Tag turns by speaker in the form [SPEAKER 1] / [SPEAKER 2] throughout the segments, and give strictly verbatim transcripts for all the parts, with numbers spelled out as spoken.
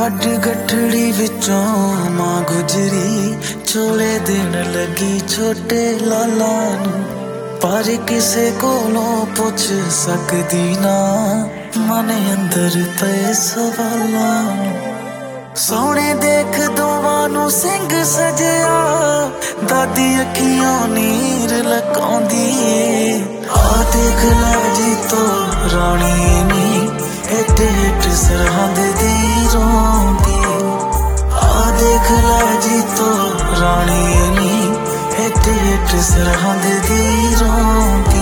[SPEAKER 1] हड गठड़ी विचों मां गुजरी छोले देन लगी छोटे लाला नू पर किसे कोलों पुछ सकदी ना मन अंदर पे सवालां सोने देख दोवां नू सिंह सजया दादी अखियों नीर लकाउंदी आ देख ला जी तो रानी नी हेठ हेठ सरहद दी रोंदी आ देख ला जी तो रानी नी हेठ हेठ सरहद दी रोंदी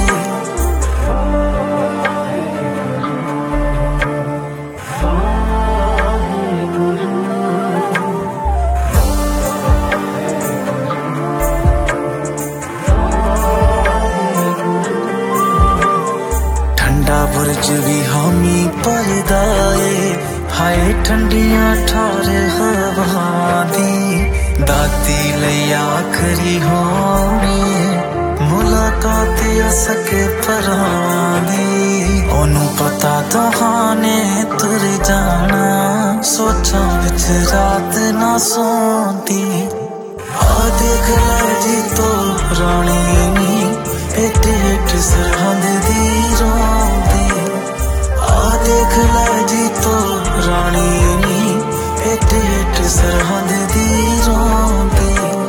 [SPEAKER 1] बुरज भी हामी परदाए हाय ठंडिया ठार हवा दी दाती लई आखरी होनी मुलाकात सके परानी ओनू पता तहाने तुर जाना सोचा विच रात ना सोंदी आ देख ला जी तो रानी नी हेठ हेठ सरहद दी रोंदी आ देख ला जी तो रानी नी हेठ हेठ सरहद दी रोंदी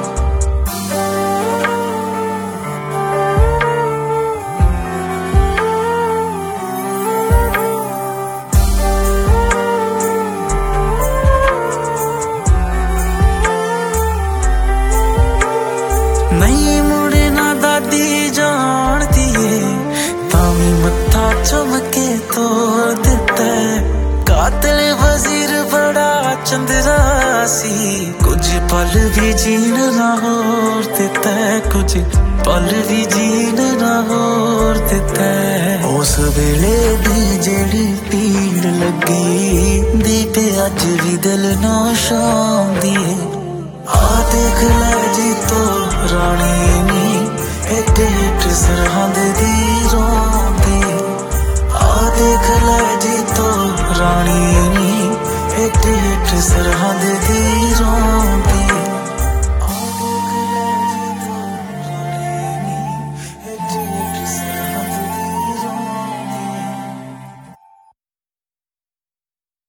[SPEAKER 1] नहीं मुड़े ना दादी जानती है तामी मत्था चमके तोड़ देता है कातिल वजीर बड़ा चंद्रा सी कुछ पल भी जीन ना होर देता है कुछ पल भी जीन ना होर देता है उस वेले दी जेड़ी पीड़ लगी दी पे अज भी दिल नो शांदी आ देख ला जी तो रानी नी हेठ हेठ सरहद दी रोंदी आ देख ला जी तो रानी नी हेठ हेठ सरहद दी रोंदी।